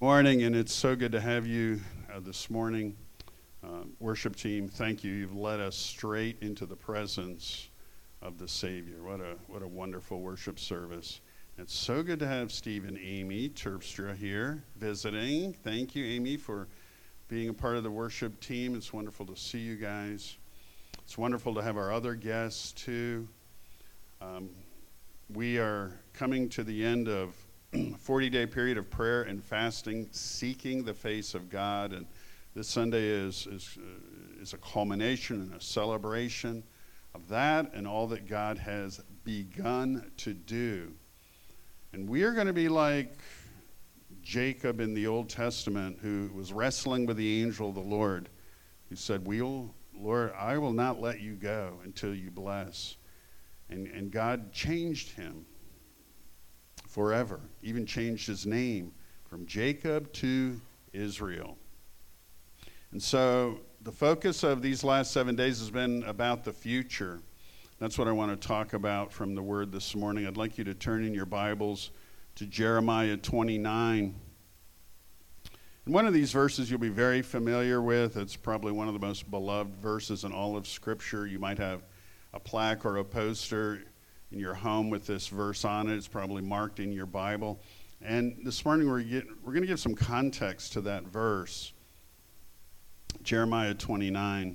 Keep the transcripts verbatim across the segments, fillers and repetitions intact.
morning, and it's so good to have you uh, this morning. Uh, worship team, thank you. You've led us straight into the presence of the Savior. What a what a wonderful worship service. It's so good to have Steve and Amy Terpstra here visiting. Thank you, Amy, for being a part of the worship team. It's wonderful to see you guys. It's wonderful to have our other guests, too. Um, we are coming to the end of a forty-day period of prayer and fasting, seeking the face of God. And this Sunday is, is, uh, is a culmination and a celebration of that and all that God has begun to do. And we are going to be like Jacob in the Old Testament, who was wrestling with the angel of the Lord, who said, we'll, Lord, I will not let you go until you bless. And, and God changed him forever, even changed his name from Jacob to Israel. And so the focus of these last seven days has been about the future. That's what I want to talk about from the Word this morning. I'd like you to turn in your Bibles to Jeremiah twenty-nine. And one of these verses you'll be very familiar with. It's probably one of the most beloved verses in all of Scripture. You might have a plaque or a poster in your home with this verse on it. It's probably marked in your Bible. And this morning we're, get, we're going to give some context to that verse. Jeremiah twenty-nine.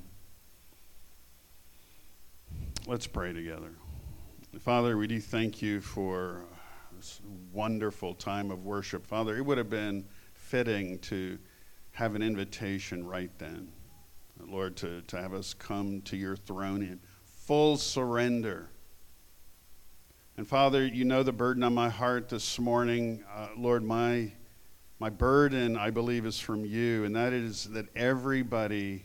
Let's pray together. Father, we do thank you for this wonderful time of worship. Father, it would have been fitting to have an invitation right then, Lord, to, to have us come to your throne in full surrender. And Father, you know the burden on my heart this morning. Uh, Lord, my my burden, I believe, is from you, and that is that everybody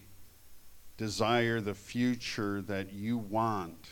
desire the future that you want.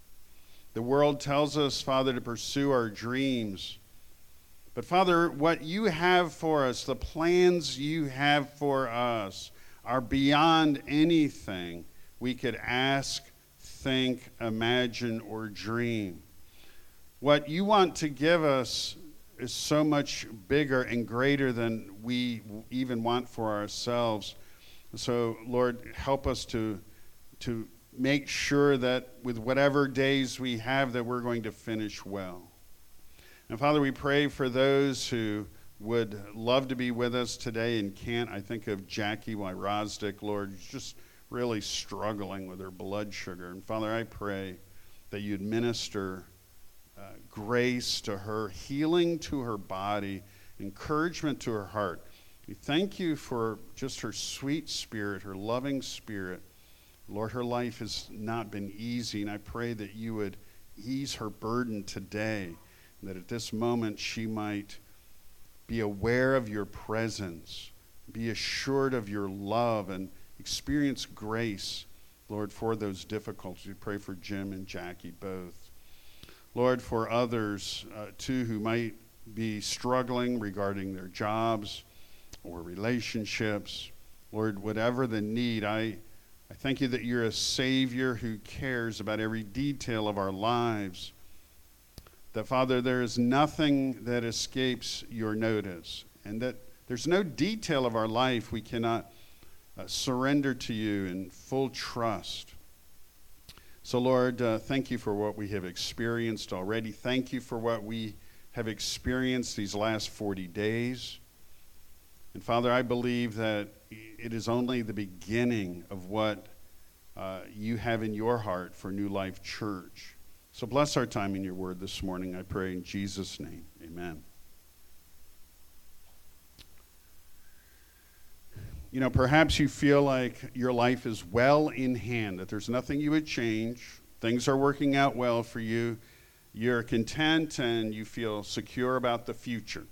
The world tells us, Father, to pursue our dreams. But Father, what you have for us, the plans you have for us, are beyond anything we could ask, think, imagine, or dream. What you want to give us is so much bigger and greater than we even want for ourselves. So, Lord, help us to, to make sure that with whatever days we have that we're going to finish well. And Father, we pray for those who would love to be with us today and can't. I think of Jackie Wyrosdick, Lord, just really struggling with her blood sugar. And Father, I pray that you'd minister uh, grace to her, healing to her body, encouragement to her heart. We thank you for just her sweet spirit, her loving spirit. Lord, her life has not been easy, and I pray that you would ease her burden today, and that at this moment she might be aware of your presence, be assured of your love, and experience grace, Lord, for those difficulties. We pray for Jim and Jackie both. Lord, for others, uh, too, who might be struggling regarding their jobs or relationships, Lord, whatever the need, I, I thank you that you're a Savior who cares about every detail of our lives. That, Father, there is nothing that escapes your notice, and that there's no detail of our life we cannot uh, surrender to you in full trust. So, Lord, uh, thank you for what we have experienced already. Thank you for what we have experienced these last forty days. And, Father, I believe that it is only the beginning of what uh, you have in your heart for New Life Church. So bless our time in your word this morning, I pray in Jesus' name. Amen. You know, perhaps you feel like your life is well in hand, that there's nothing you would change. Things are working out well for you. You're content and you feel secure about the future.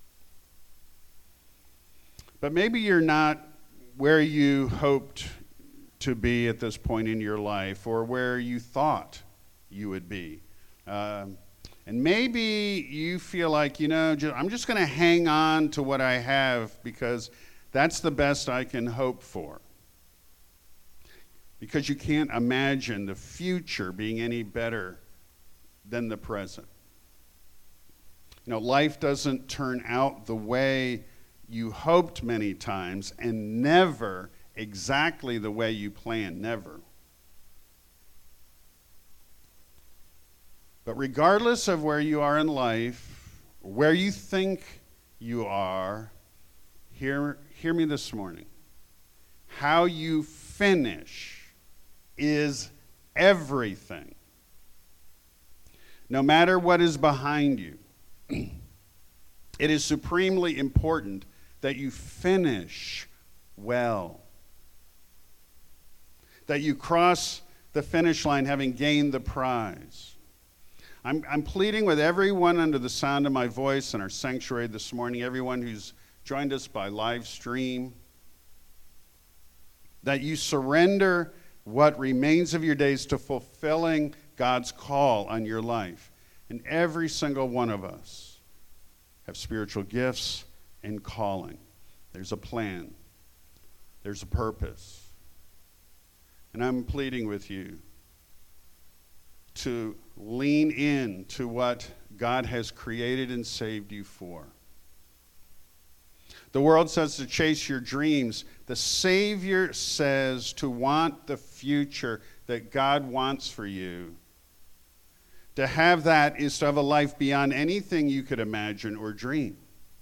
But maybe you're not where you hoped to be at this point in your life, or where you thought you would be. Um, and maybe you feel like, you know, I'm just going to hang on to what I have because that's the best I can hope for. Because you can't imagine the future being any better than the present. You know, life doesn't turn out the way you hoped many times, and never exactly the way you planned, never. But regardless of where you are in life, where you think you are, hear, hear me this morning. How you finish is everything. No matter what is behind you, it is supremely important that you finish well. That you cross the finish line having gained the prize. I'm, I'm pleading with everyone under the sound of my voice in our sanctuary this morning, everyone who's joined us by live stream, that you surrender what remains of your days to fulfilling God's call on your life. And every single one of us have spiritual gifts and calling. There's a plan. There's a purpose. And I'm pleading with you to lean in to what God has created and saved you for. The world says to chase your dreams. The Savior says to want the future that God wants for you. To have that is to have a life beyond anything you could imagine or dream.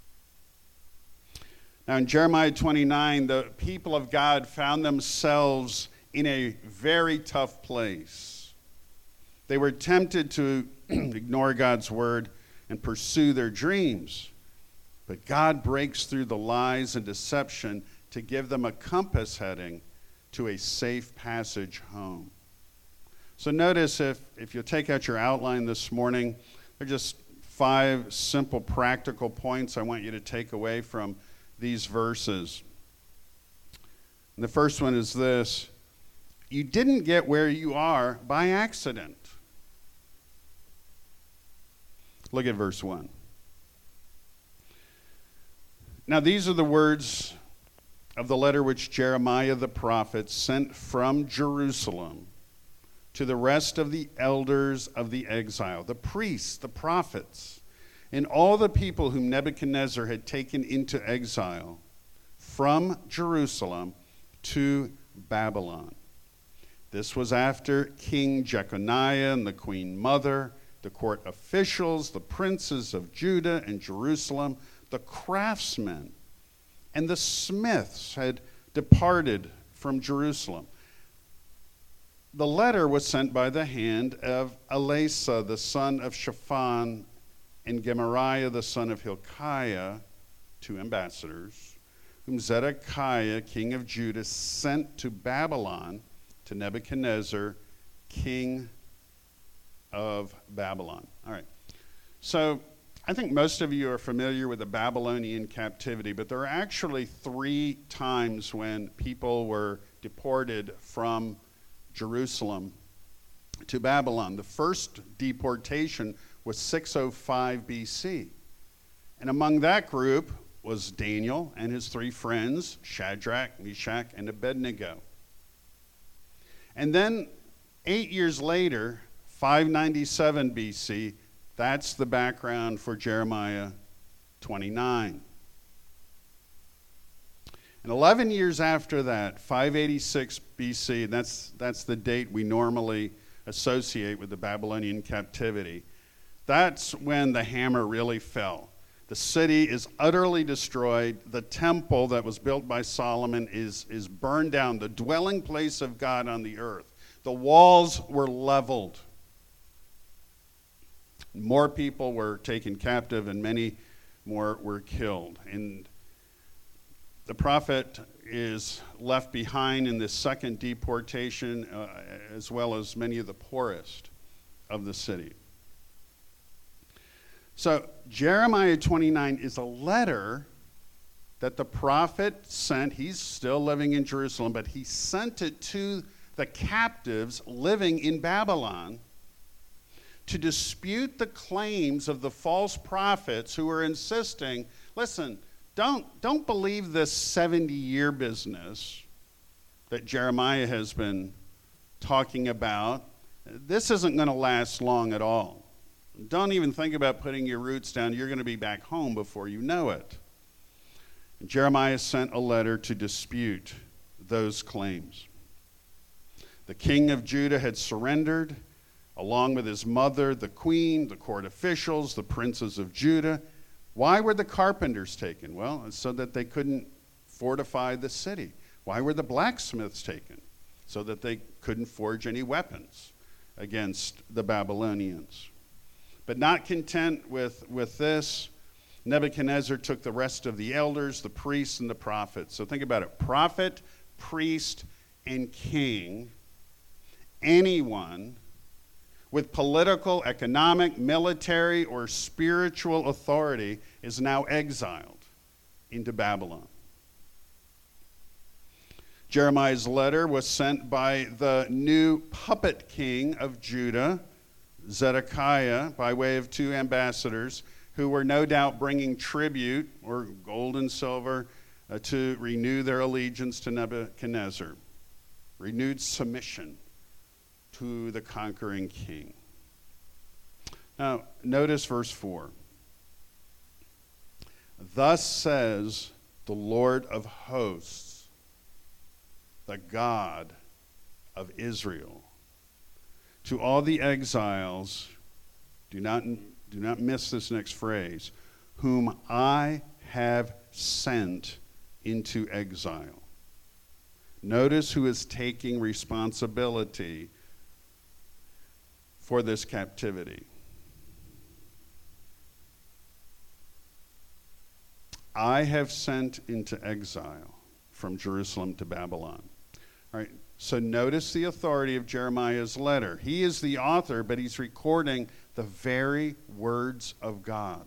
Now in Jeremiah twenty-nine, the people of God found themselves in a very tough place. They were tempted to ignore God's word and pursue their dreams. But God breaks through the lies and deception to give them a compass heading to a safe passage home. So notice, if, if you take out your outline this morning, there are just five simple practical points I want you to take away from these verses. And the first one is this: you didn't get where you are by accident. Look at verse one. Now these are the words of the letter which Jeremiah the prophet sent from Jerusalem to the rest of the elders of the exile, the priests, the prophets, and all the people whom Nebuchadnezzar had taken into exile from Jerusalem to Babylon. This was after King Jeconiah and the queen mother, the court officials, the princes of Judah and Jerusalem, the craftsmen, and the smiths had departed from Jerusalem. The letter was sent by the hand of Elasah, the son of Shaphan, and Gemariah, the son of Hilkiah, two ambassadors, whom Zedekiah, king of Judah, sent to Babylon to Nebuchadnezzar, king of Babylon. All right. So I think most of you are familiar with the Babylonian captivity, but there are actually three times when people were deported from Jerusalem to Babylon. The first deportation was six oh five B C. And among that group was Daniel and his three friends, Shadrach, Meshach, and Abednego. And then eight years later, five ninety-seven B C, that's the background for Jeremiah twenty-nine. And eleven years after that, five eighty-six B C, that's, that's the date we normally associate with the Babylonian captivity, that's when the hammer really fell. The city is utterly destroyed. The temple that was built by Solomon is, is burned down, the dwelling place of God on the earth. The walls were leveled. More people were taken captive and many more were killed. And the prophet is left behind in this second deportation, uh, as well as many of the poorest of the city. So Jeremiah twenty-nine is a letter that the prophet sent. He's still living in Jerusalem, but he sent it to the captives living in Babylon to dispute the claims of the false prophets who were insisting, listen, don't, don't believe this seventy-year business that Jeremiah has been talking about. This isn't going to last long at all. Don't even think about putting your roots down. You're going to be back home before you know it. And Jeremiah sent a letter to dispute those claims. The king of Judah had surrendered, along with his mother, the queen, the court officials, the princes of Judah. Why were the carpenters taken? Well, it's so that they couldn't fortify the city. Why were the blacksmiths taken? So that they couldn't forge any weapons against the Babylonians. But not content with, with this, Nebuchadnezzar took the rest of the elders, the priests, and the prophets. So think about it. Prophet, priest, and king. Anyone with political, economic, military, or spiritual authority is now exiled into Babylon. Jeremiah's letter was sent by the new puppet king of Judah, Zedekiah, by way of two ambassadors who were no doubt bringing tribute, or gold and silver, uh, to renew their allegiance to Nebuchadnezzar, renewed submission to the conquering king. Now, notice verse four. Thus says the Lord of hosts, the God of Israel, to all the exiles, do not, do not miss this next phrase, whom I have sent into exile. Notice who is taking responsibility for this captivity. I have sent into exile from Jerusalem to Babylon. All right, so notice the authority of Jeremiah's letter. He is the author, but he's recording the very words of God.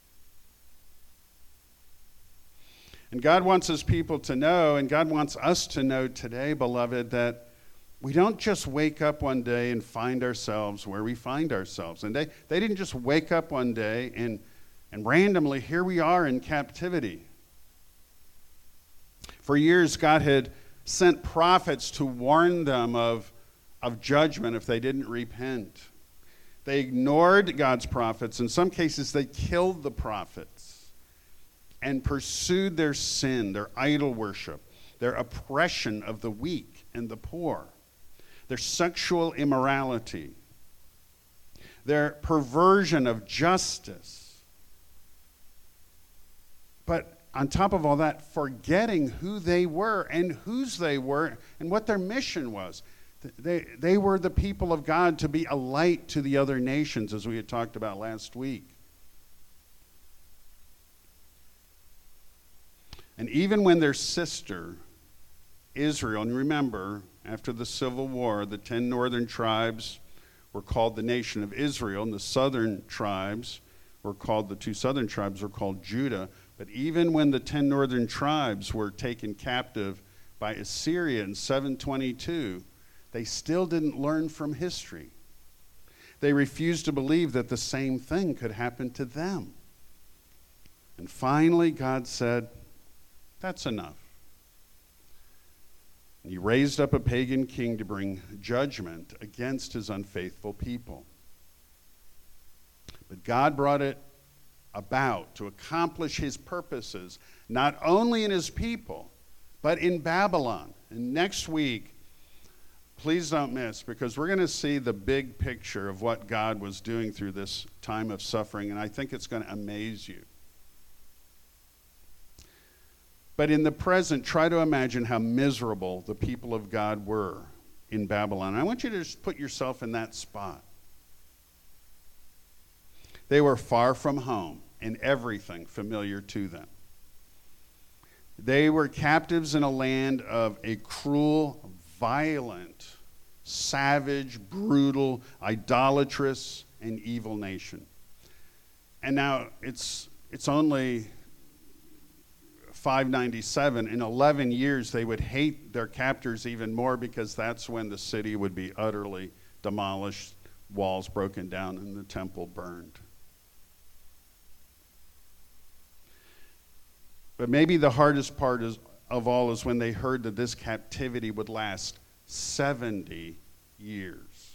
And God wants his people to know, and God wants us to know today, beloved, that we don't just wake up one day and find ourselves where we find ourselves. And they, they didn't just wake up one day and, and randomly, here we are in captivity. For years, God had sent prophets to warn them of, of judgment if they didn't repent. They ignored God's prophets. In some cases, they killed the prophets and pursued their sin, their idol worship, their oppression of the weak and the poor, their sexual immorality, their perversion of justice. But on top of all that, forgetting who they were and whose they were and what their mission was. They, they were the people of God to be a light to the other nations, as we had talked about last week. And even when their sister, Israel, and remember, after the Civil War, the ten northern tribes were called the nation of Israel, and the southern tribes were called, the two southern tribes were called Judah. But even when the ten northern tribes were taken captive by Assyria in seven twenty-two, they still didn't learn from history. They refused to believe that the same thing could happen to them. And finally, God said, that's enough. And he raised up a pagan king to bring judgment against his unfaithful people. But God brought it about to accomplish his purposes, not only in his people, but in Babylon. And next week, please don't miss, because we're going to see the big picture of what God was doing through this time of suffering, and I think it's going to amaze you. But in the present, try to imagine how miserable the people of God were in Babylon. And I want you to just put yourself in that spot. They were far from home and everything familiar to them. They were captives in a land of a cruel, violent, savage, brutal, idolatrous, and evil nation. And now it's it's only five ninety-seven. In eleven years, they would hate their captors even more, because that's when the city would be utterly demolished, walls broken down, and the temple burned. But maybe the hardest part is, of all is when they heard that this captivity would last seventy years.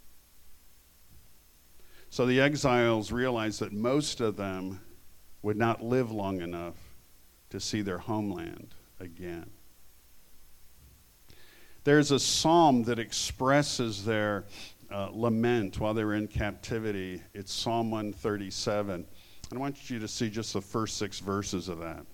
So the exiles realized that most of them would not live long enough to see their homeland again. There's a psalm that expresses their uh, lament while they were in captivity. It's Psalm one thirty-seven. I want you to see just the first six verses of that.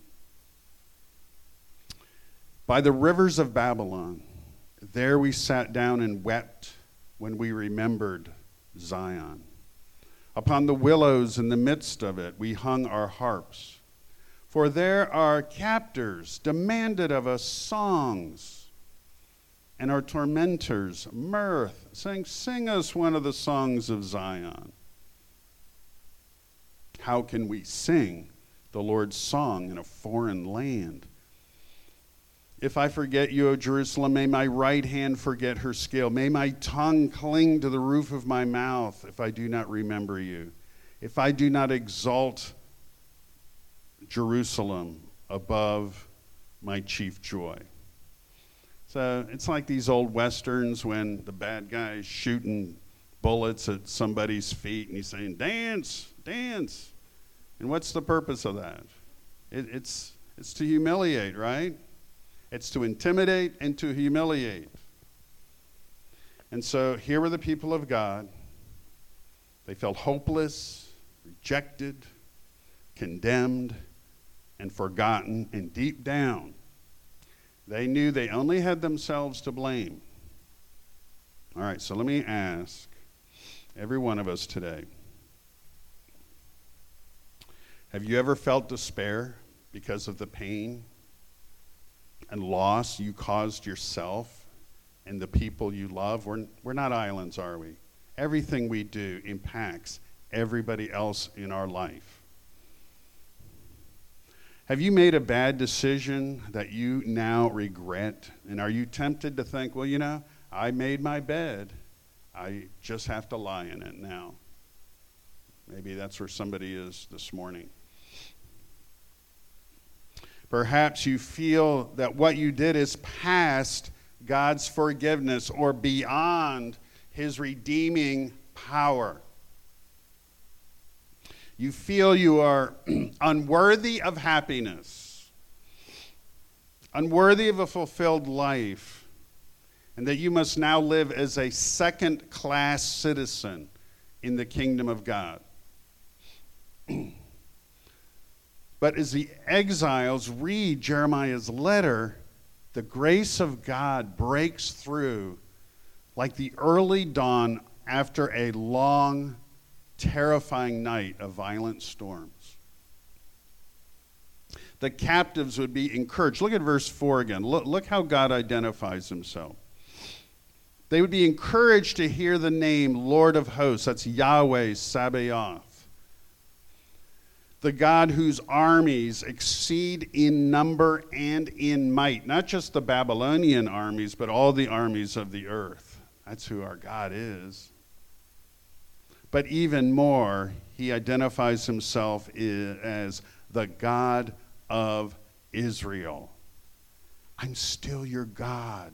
By the rivers of Babylon, there we sat down and wept when we remembered Zion. Upon the willows in the midst of it, we hung our harps. For there our captors demanded of us songs, and our tormentors mirth, saying, sing us one of the songs of Zion. How can we sing the Lord's song in a foreign land? If I forget you, O Jerusalem, may my right hand forget her scale. May my tongue cling to the roof of my mouth if I do not remember you. If I do not exalt Jerusalem above my chief joy. So it's like these old westerns when the bad guy is shooting bullets at somebody's feet and he's saying, dance, dance. And what's the purpose of that? It, it's, it's to humiliate, right? It's to intimidate and to humiliate. And so here were the people of God. They felt hopeless, rejected, condemned, and forgotten. And deep down, they knew they only had themselves to blame. All right, so let me ask every one of us today. Have you ever felt despair because of the pain and loss you caused yourself and the people you love? We're, we're not islands, are we? Everything we do impacts everybody else in our life. Have you made a bad decision that you now regret? And are you tempted to think, well, you know, I made my bed. I just have to lie in it now. Maybe that's where somebody is this morning. Perhaps you feel that what you did is past God's forgiveness or beyond his redeeming power. You feel you are unworthy of happiness, unworthy of a fulfilled life, and that you must now live as a second-class citizen in the kingdom of God. But as the exiles read Jeremiah's letter, the grace of God breaks through like the early dawn after a long, terrifying night of violent storms. The captives would be encouraged. Look at verse four again. Look, look how God identifies himself. They would be encouraged to hear the name Lord of Hosts. That's Yahweh Sabaoth. The God whose armies exceed in number and in might. Not just the Babylonian armies, but all the armies of the earth. That's who our God is. But even more, he identifies himself as the God of Israel. I'm still your God.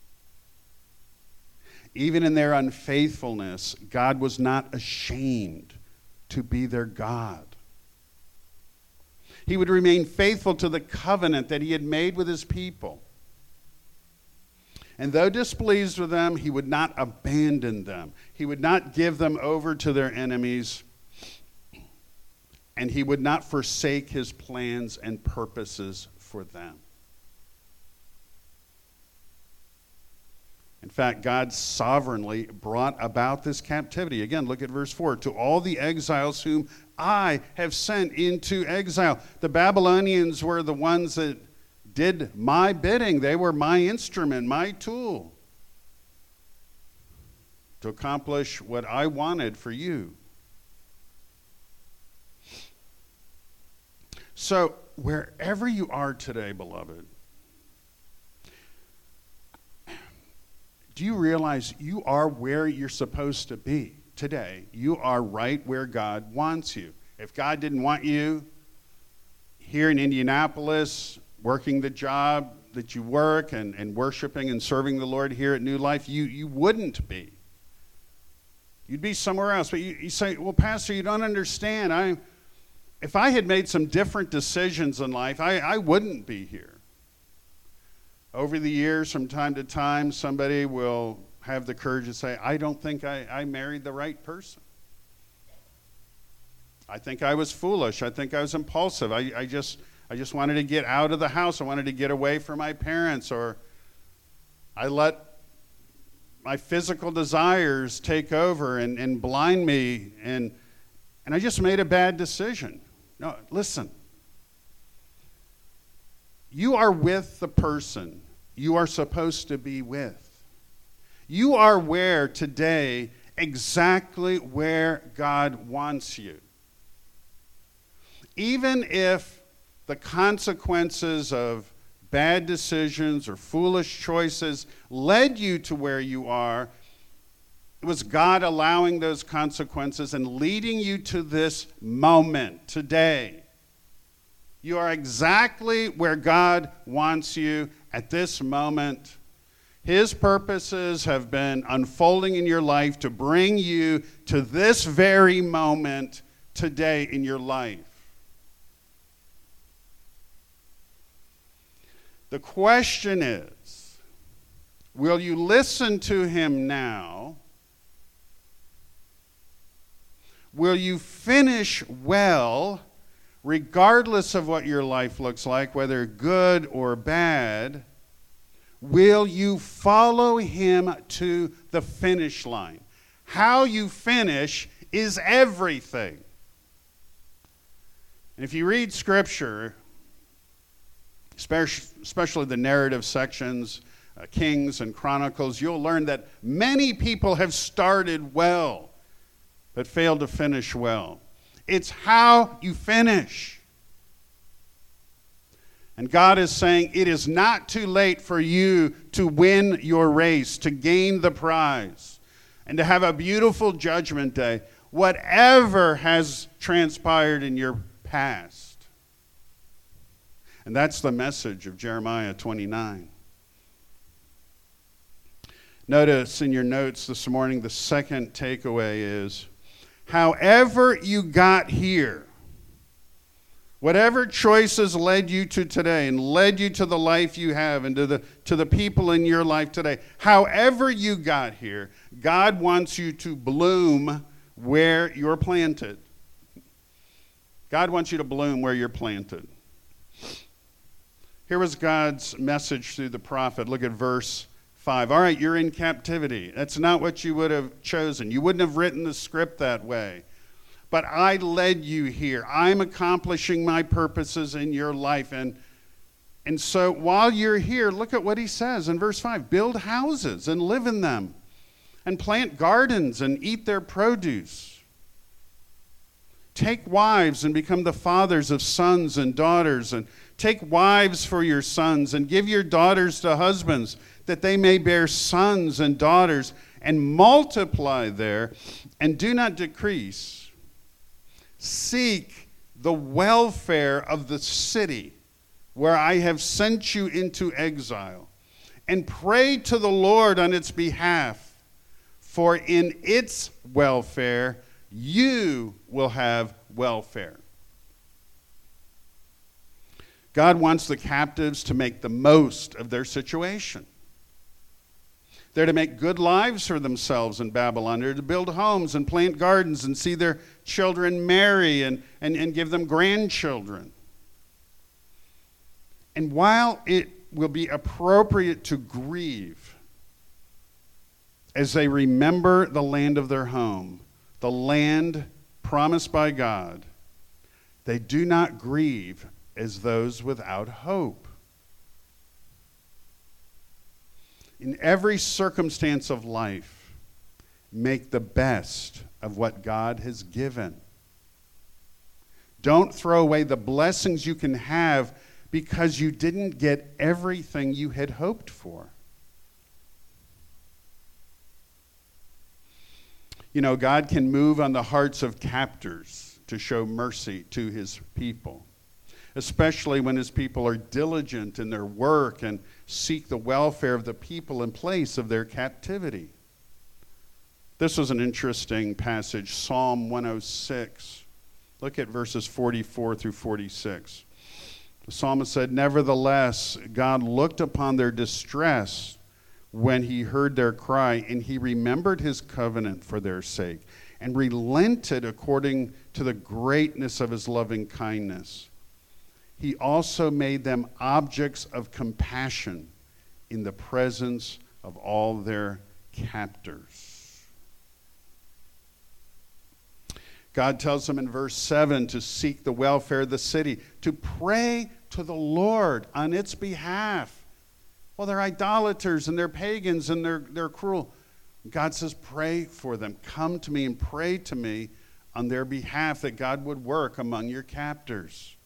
Even in their unfaithfulness, God was not ashamed to be their God. He would remain faithful to the covenant that he had made with his people. And though displeased with them, he would not abandon them. He would not give them over to their enemies. And he would not forsake his plans and purposes for them. In fact, God sovereignly brought about this captivity. Again, look at verse four. To all the exiles whom I have sent into exile. The Babylonians were the ones that did my bidding. They were my instrument, my tool to accomplish what I wanted for you. So, wherever you are today, beloved, do you realize you are where you're supposed to be today? You are right where God wants you. If God didn't want you here in Indianapolis, working the job that you work and, and worshiping and serving the Lord here at New Life, you, you wouldn't be. You'd be somewhere else. But you, you say, well, Pastor, you don't understand. I, if I had made some different decisions in life, I, I wouldn't be here. Over the years, from time to time, somebody will have the courage to say, I don't think I, I married the right person. I think I was foolish. I think I was impulsive. I, I just I just wanted to get out of the house. I wanted to get away from my parents, or I let my physical desires take over and, and blind me, and and I just made a bad decision. No, listen. You are with the person you are supposed to be with. You are where today, exactly where God wants you. Even if the consequences of bad decisions or foolish choices led you to where you are, it was God allowing those consequences and leading you to this moment today. You are exactly where God wants you at this moment. His purposes have been unfolding in your life to bring you to this very moment today in your life. The question is, will you listen to him now? Will you finish well, regardless of what your life looks like, whether good or bad? Will you follow him to the finish line? How you finish is everything. And if you read Scripture, especially the narrative sections, uh, Kings and Chronicles, you'll learn that many people have started well, but failed to finish well. It's how you finish. And God is saying it is not too late for you to win your race, to gain the prize, and to have a beautiful judgment day, whatever has transpired in your past. And that's the message of Jeremiah twenty-nine. Notice in your notes this morning, the second takeaway is, however you got here, whatever choices led you to today and led you to the life you have and to the, to the people in your life today, however you got here, God wants you to bloom where you're planted. God wants you to bloom where you're planted. Here was God's message through the prophet. Look at verse five. All right, you're in captivity. That's not what you would have chosen. You wouldn't have written the script that way. But I led you here. I'm accomplishing my purposes in your life. And, and so while you're here, look at what he says in verse five. Build houses and live in them, and plant gardens and eat their produce. Take wives and become the fathers of sons and daughters, and take wives for your sons, and give your daughters to husbands, that they may bear sons and daughters, and multiply there, and do not decrease. Seek the welfare of the city where I have sent you into exile, and pray to the Lord on its behalf, for in its welfare you will have welfare. God wants the captives to make the most of their situation. They're to make good lives for themselves in Babylon. They're to build homes and plant gardens and see their children marry and, and, and give them grandchildren. And while it will be appropriate to grieve as they remember the land of their home, the land promised by God, they do not grieve as those without hope. In every circumstance of life, make the best of what God has given. Don't throw away the blessings you can have because you didn't get everything you had hoped for. You know, God can move on the hearts of captors to show mercy to his people, especially when his people are diligent in their work and seek the welfare of the people in place of their captivity. This was an interesting passage, Psalm one oh six. Look at verses forty-four through forty-six. The psalmist said, "Nevertheless, God looked upon their distress when he heard their cry, and he remembered his covenant for their sake, and relented according to the greatness of his loving kindness. He also made them objects of compassion in the presence of all their captors." God tells them in verse seven to seek the welfare of the city, to pray to the Lord on its behalf. Well, they're idolaters and they're pagans and they're, they're cruel. God says, pray for them. Come to me and pray to me on their behalf that God would work among your captors.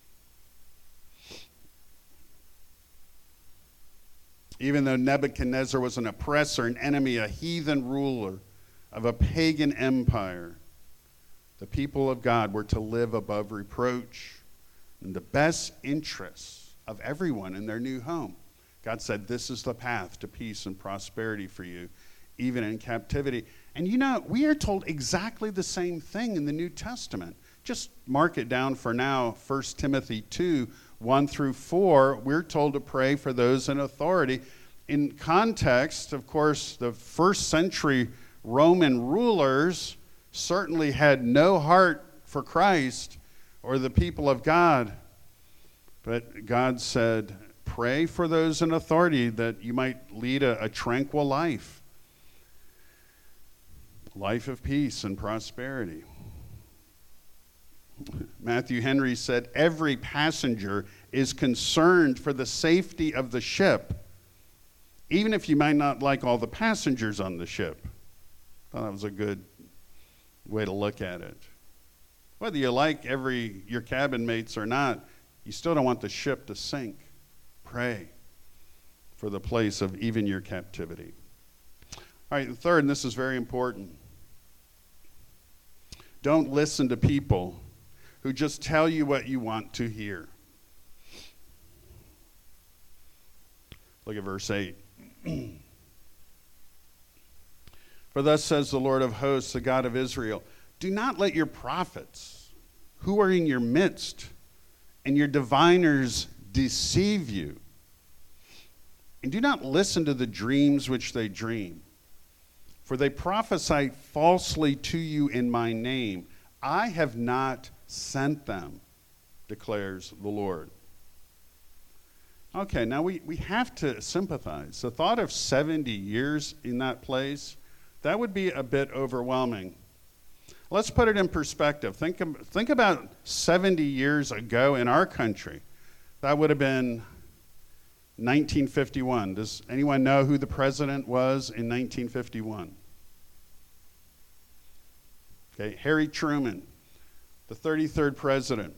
Even though Nebuchadnezzar was an oppressor, an enemy, a heathen ruler of a pagan empire, the people of God were to live above reproach in the best interests of everyone in their new home. God said, this is the path to peace and prosperity for you, even in captivity. And you know, we are told exactly the same thing in the New Testament. Just mark it down for now, First Timothy two, one through four. We're told to pray for those in authority. In context, of course, the first century Roman rulers certainly had no heart for Christ or the people of God. But God said, pray for those in authority that you might lead a, a tranquil life. Life of peace and prosperity. Matthew Henry said, every passenger is concerned for the safety of the ship, even if you might not like all the passengers on the ship. I thought that was a good way to look at it. Whether you like every your cabin mates or not, you still don't want the ship to sink. Pray for the place of even your captivity. All right, the third, and this is very important. Don't listen to people who just tell you what you want to hear. Look at verse eight. For thus says the Lord of hosts, the God of Israel, do not let your prophets who are in your midst and your diviners deceive you. And do not listen to the dreams which they dream. For they prophesy falsely to you in my name. I have not sent them, declares the Lord. Okay, now we, we have to sympathize. The thought of seventy years in that place, that would be a bit overwhelming. Let's put it in perspective. Think, think about seventy years ago in our country. That would have been nineteen fifty-one. Does anyone know who the president was in nineteen fifty-one? Okay, Harry Truman, the thirty-third president.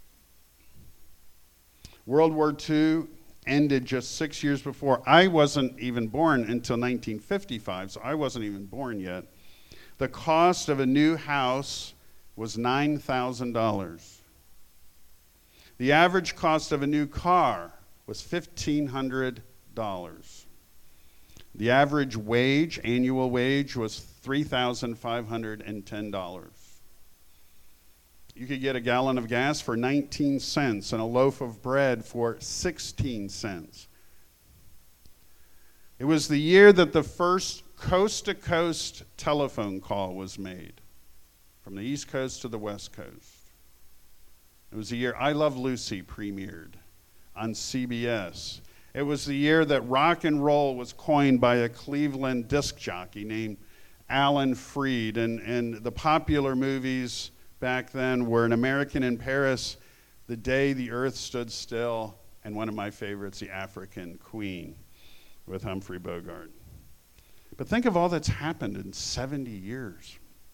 World War Two ended just six years before. I wasn't even born until nineteen fifty-five, so I wasn't even born yet. The cost of a new house was nine thousand dollars. The average cost of a new car was fifteen hundred dollars. The average wage, annual wage, was three thousand five hundred ten dollars. You could get a gallon of gas for nineteen cents and a loaf of bread for sixteen cents. It was the year that the first coast-to-coast telephone call was made from the East Coast to the West Coast. It was the year I Love Lucy premiered on C B S. It was the year that rock and roll was coined by a Cleveland disc jockey named Alan Freed, and, and the popular movies back then were An American in Paris, The Day the Earth Stood Still, and one of my favorites, The African Queen with Humphrey Bogart. But think of all that's happened in seventy years.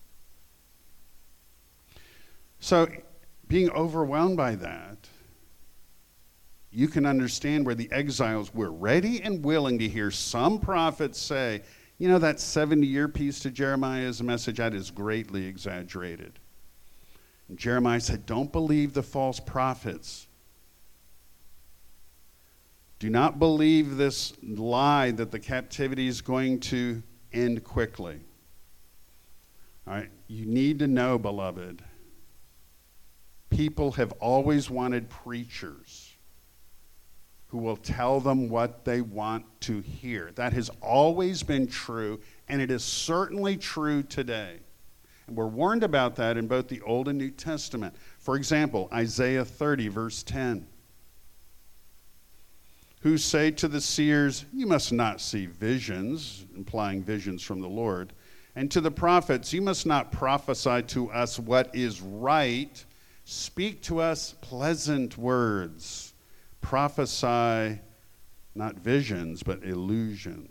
So being overwhelmed by that, you can understand where the exiles were ready and willing to hear some prophets say, you know, that seventy-year piece to Jeremiah's message, that is greatly exaggerated. And Jeremiah said, don't believe the false prophets. Do not believe this lie that the captivity is going to end quickly. All right, you need to know, beloved, People have always wanted preachers who will tell them what they want to hear. That has always been true, and it is certainly true today. And we're warned about that in both the Old and New Testament. For example, Isaiah thirty, verse ten. Who say to the seers, you must not see visions, implying visions from the Lord. And to the prophets, you must not prophesy to us what is right. Speak to us pleasant words. Prophesy not visions, but illusions.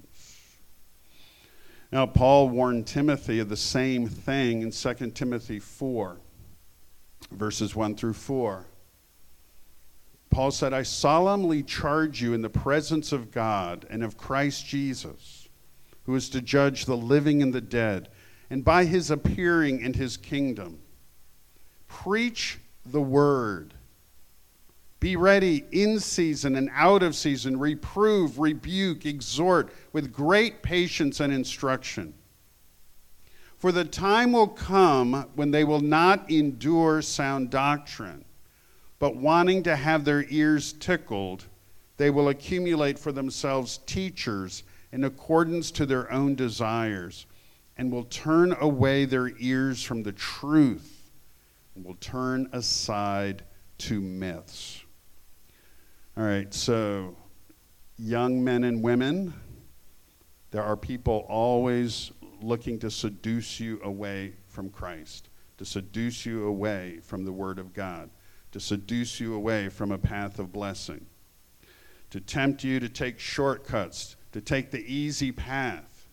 Now, Paul warned Timothy of the same thing in Second Timothy four, verses one through four. Paul said, I solemnly charge you in the presence of God and of Christ Jesus, who is to judge the living and the dead, and by his appearing in his kingdom, preach the word. Be ready in season and out of season. Reprove, rebuke, exhort with great patience and instruction. For the time will come when they will not endure sound doctrine, but wanting to have their ears tickled, they will accumulate for themselves teachers in accordance to their own desires, and will turn away their ears from the truth, and will turn aside to myths. All right, so young men and women, there are people always looking to seduce you away from Christ, to seduce you away from the Word of God, to seduce you away from a path of blessing, to tempt you to take shortcuts, to take the easy path.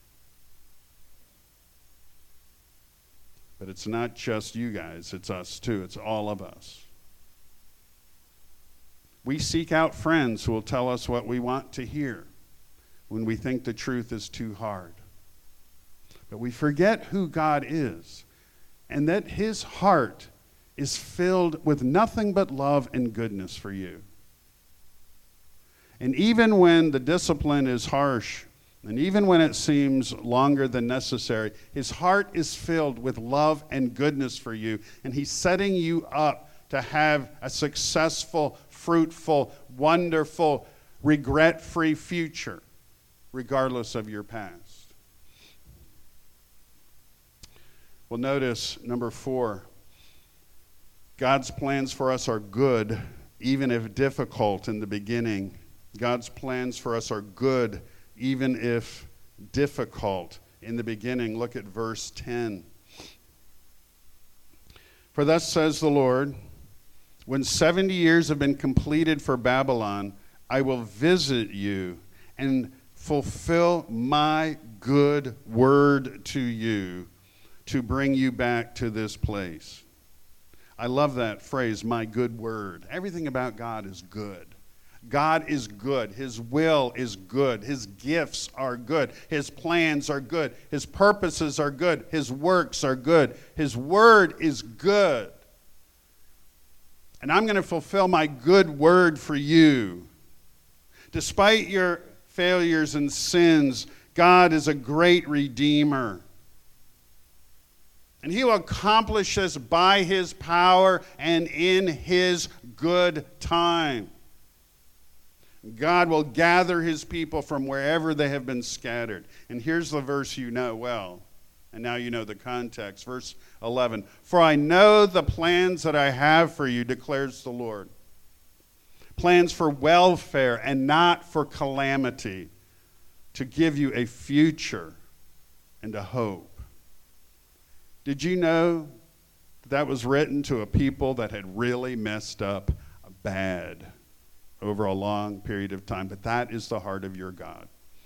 But it's not just you guys, it's us too, it's all of us. We seek out friends who will tell us what we want to hear when we think the truth is too hard. But we forget who God is and that his heart is filled with nothing but love and goodness for you. And even when the discipline is harsh, and even when it seems longer than necessary, his heart is filled with love and goodness for you, and he's setting you up to have a successful, fruitful, wonderful, regret-free future, regardless of your past. Well, notice number four, God's plans for us are good, even if difficult in the beginning. God's plans for us are good, even if difficult in the beginning. Look at verse ten. For thus says the Lord, when seventy years have been completed for Babylon, I will visit you and fulfill my good word to you to bring you back to this place. I love that phrase, my good word. Everything about God is good. God is good. His will is good. His gifts are good. His plans are good. His purposes are good. His works are good. His word is good. And I'm going to fulfill my good word for you. Despite your failures and sins, God is a great redeemer. And he will accomplish this by his power and in his good time. God will gather his people from wherever they have been scattered. And here's the verse you know well. And now you know the context. Verse eleven. For I know the plans that I have for you, declares the Lord. Plans for welfare and not for calamity, to give you a future and a hope. Did you know that was written to a people that had really messed up bad over a long period of time? But that is the heart of your God.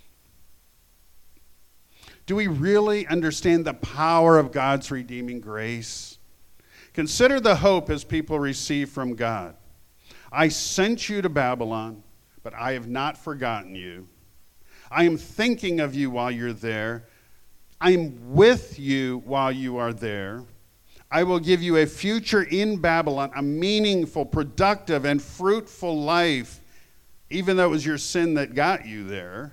Do we really understand the power of God's redeeming grace? Consider the hope his people receive from God. I sent you to Babylon, but I have not forgotten you. I am thinking of you while you're there. I am with you while you are there. I will give you a future in Babylon, a meaningful, productive, and fruitful life, even though it was your sin that got you there.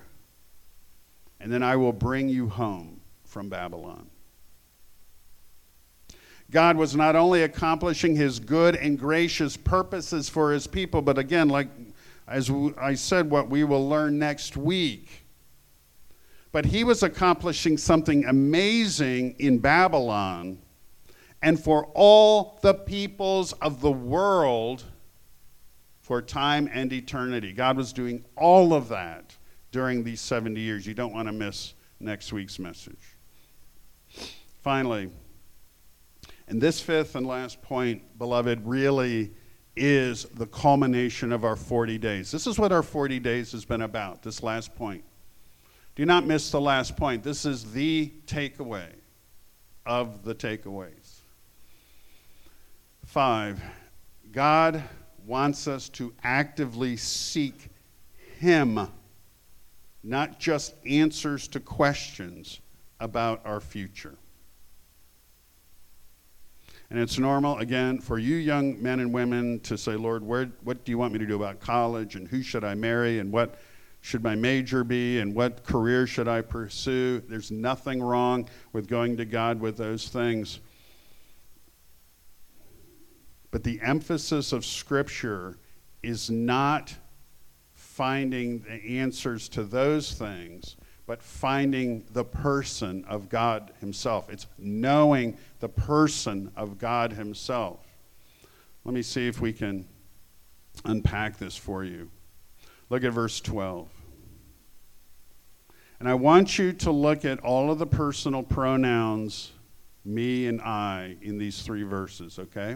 And then I will bring you home from Babylon. God was not only accomplishing his good and gracious purposes for his people, but again, like as I said, what we will learn next week, but he was accomplishing something amazing in Babylon and for all the peoples of the world for time and eternity. God was doing all of that during these seventy years. You don't want to miss next week's message. Finally, and this fifth and last point, beloved, really is the culmination of our forty days. This is what our forty days has been about, this last point. Do not miss the last point. This is the takeaway of the takeaways. Five, God wants us to actively seek him, not just answers to questions about our future. And it's normal, again, for you young men and women to say, Lord, where, what do you want me to do about college, and who should I marry, and what should my major be, and what career should I pursue? There's nothing wrong with going to God with those things. But the emphasis of Scripture is not finding the answers to those things, but finding the person of God himself. It's knowing the person of God himself. Let me see if we can unpack this for you. Look at verse twelve. And I want you to look at all of the personal pronouns, me and I, in these three verses, okay?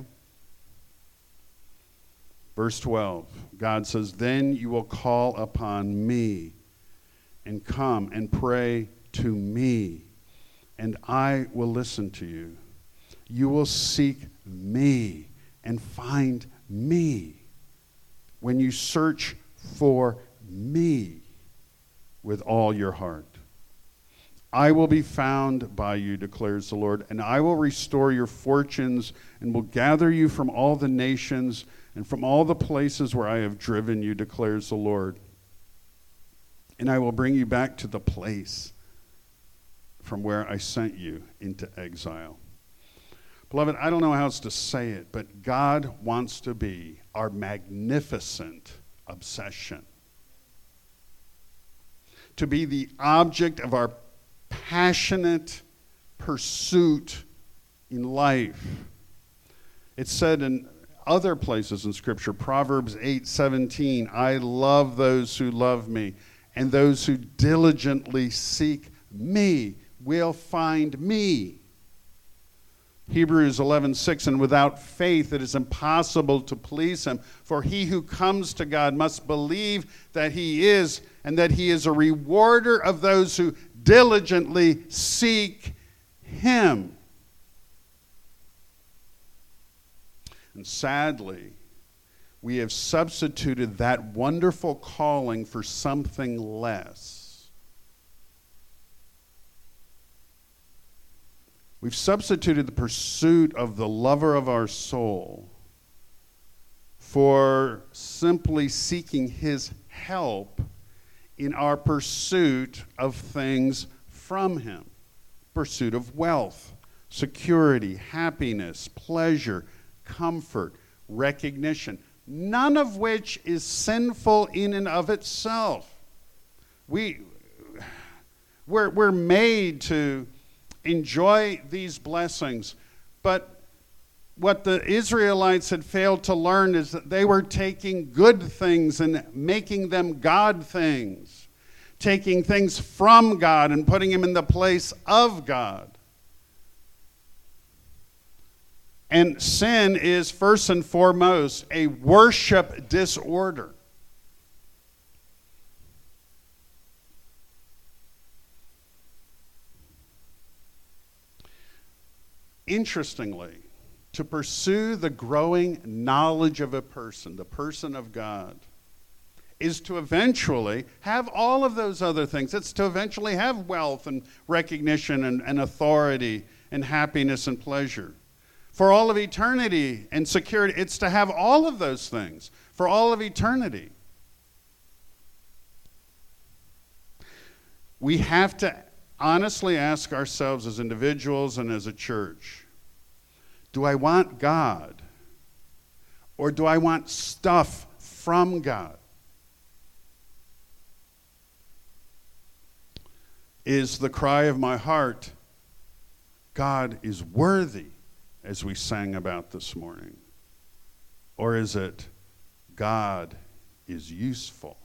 Verse twelve, God says, then you will call upon me and come and pray to me, and I will listen to you. You will seek me and find me when you search for me with all your heart. I will be found by you, declares the Lord, and I will restore your fortunes and will gather you from all the nations and from all the places where I have driven you, declares the Lord. And I will bring you back to the place from where I sent you into exile. Beloved, I don't know how else to say it, but God wants to be our magnificent obsession. To be the object of our passionate pursuit in life. It's said in other places in Scripture, Proverbs eight seventeen, I love those who love me, and those who diligently seek me will find me. Hebrews eleven six, and without faith it is impossible to please him, for he who comes to God must believe that he is, and that he is a rewarder of those who diligently seek him. And sadly, we have substituted that wonderful calling for something less. We've substituted the pursuit of the lover of our soul for simply seeking his help in our pursuit of things from him. Pursuit of wealth, security, happiness, pleasure, comfort, recognition, none of which is sinful in and of itself. We, we're, we're made to enjoy these blessings, but what the Israelites had failed to learn is that they were taking good things and making them God things, taking things from God and putting them in the place of God. And sin is first and foremost a worship disorder. Interestingly, to pursue the growing knowledge of a person, the person of God, is to eventually have all of those other things. It's to eventually have wealth and recognition and, and authority and happiness and pleasure. For all of eternity and security, it's to have all of those things for all of eternity. We have to honestly ask ourselves as individuals and as a church, Do I want God? Or do I want stuff from God? Is the cry of my heart, God is worthy, as we sang about this morning? Or is it, God is useful?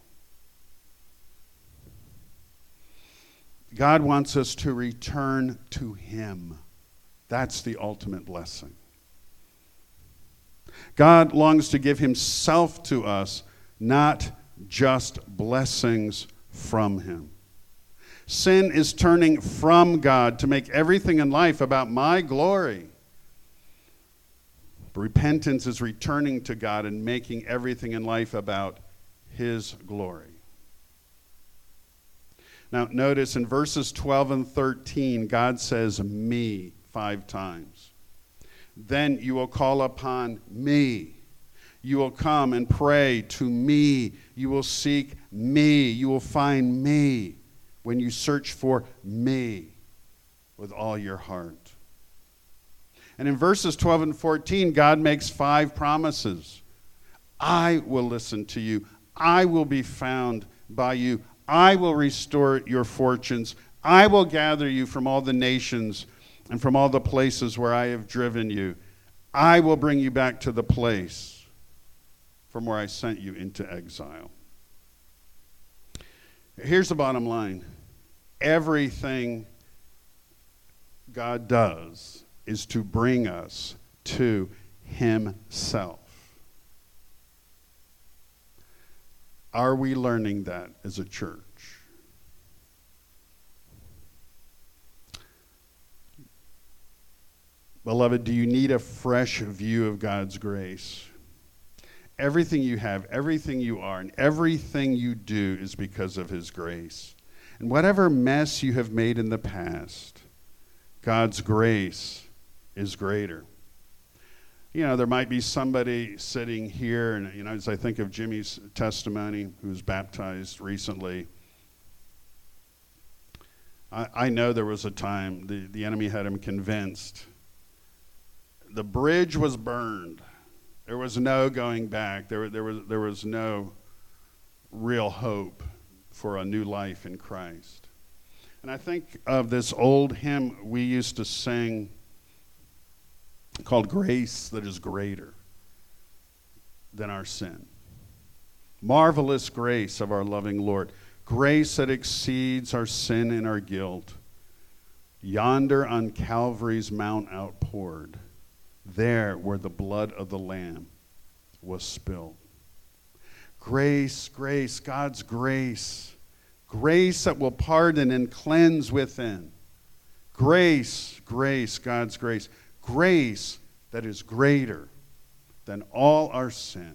God wants us to return to him. That's the ultimate blessing. God longs to give himself to us, not just blessings from him. Sin is turning from God to make everything in life about my glory. Repentance is returning to God and making everything in life about his glory. Now, notice in verses twelve and thirteen, God says, me, five times. Then you will call upon me. You will come and pray to me. You will seek me. You will find me when you search for me with all your heart. And in verses twelve and fourteen, God makes five promises. I will listen to you. I will be found by you. I will restore your fortunes. I will gather you from all the nations and from all the places where I have driven you. I will bring you back to the place from where I sent you into exile. Here's the bottom line. Everything God does is to bring us to himself. Are we learning that as a church? Beloved, do you need a fresh view of God's grace? Everything you have, everything you are, and everything you do is because of his grace. And whatever mess you have made in the past, God's grace is greater. You know, there might be somebody sitting here, and you know, as I think of Jimmy's testimony, who was baptized recently, I, I know there was a time the, the enemy had him convinced. The bridge was burned. There was no going back. There, there was, there was no real hope for a new life in Christ. And I think of this old hymn we used to sing called Grace That Is Greater Than Our Sin. Marvelous grace of our loving Lord. Grace that exceeds our sin and our guilt. Yonder on Calvary's mount outpoured. There where the blood of the Lamb was spilled. Grace, grace, God's grace. Grace that will pardon and cleanse within. Grace, grace, God's grace. Grace that is greater than all our sin.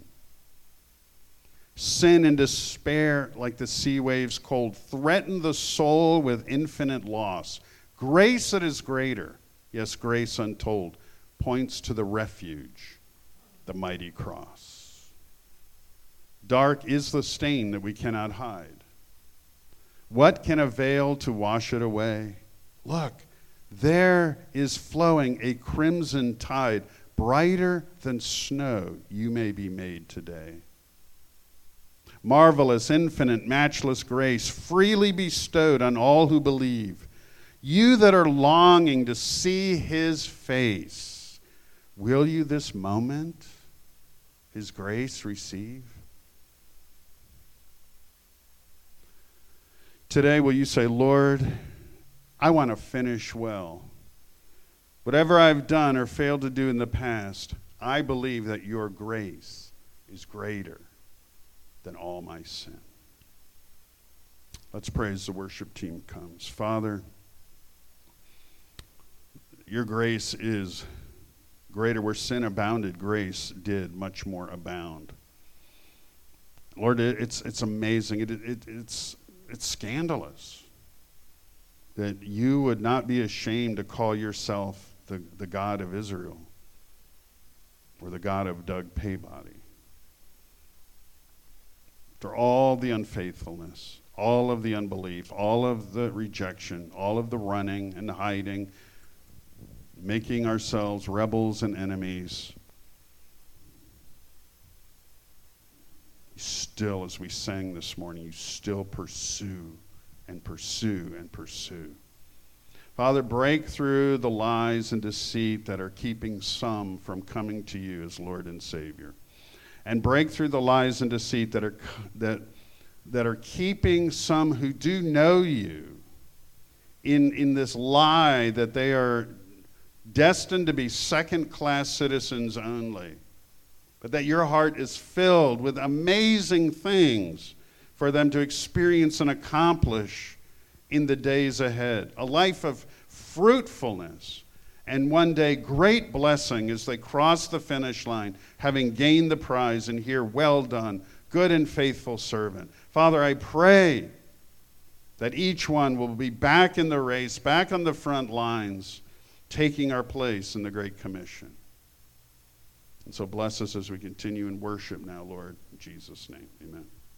Sin and despair, like the sea waves cold, threaten the soul with infinite loss. Grace that is greater, yes, grace untold, points to the refuge, the mighty cross. Dark is the stain that we cannot hide. What can avail to wash it away? Look, there is flowing a crimson tide, brighter than snow you may be made today. Marvelous, infinite, matchless grace, freely bestowed on all who believe. You that are longing to see his face, will you this moment his grace receive? Today, will you say, Lord, I want to finish well. Whatever I've done or failed to do in the past, I believe that your grace is greater than all my sin. Let's pray as the worship team comes. Father, your grace is greater. Where sin abounded, grace did much more abound. Lord, it's it's amazing. It, it, it's it's scandalous that you would not be ashamed to call yourself the, the God of Israel or the God of Doug Peabody. After all the unfaithfulness, all of the unbelief, all of the rejection, all of the running and hiding, making ourselves rebels and enemies. Still, as we sang this morning, you still pursue and pursue and pursue. Father, break through the lies and deceit that are keeping some from coming to you as Lord and Savior. And break through the lies and deceit that are that that are keeping some who do know you in, in this lie that they are destined to be second-class citizens only, but that your heart is filled with amazing things for them to experience and accomplish in the days ahead. A life of fruitfulness and one day great blessing as they cross the finish line, having gained the prize and hear, well done, good and faithful servant. Father, I pray that each one will be back in the race, back on the front lines, taking our place in the Great Commission. And so bless us as we continue in worship now, Lord. In Jesus' name, amen.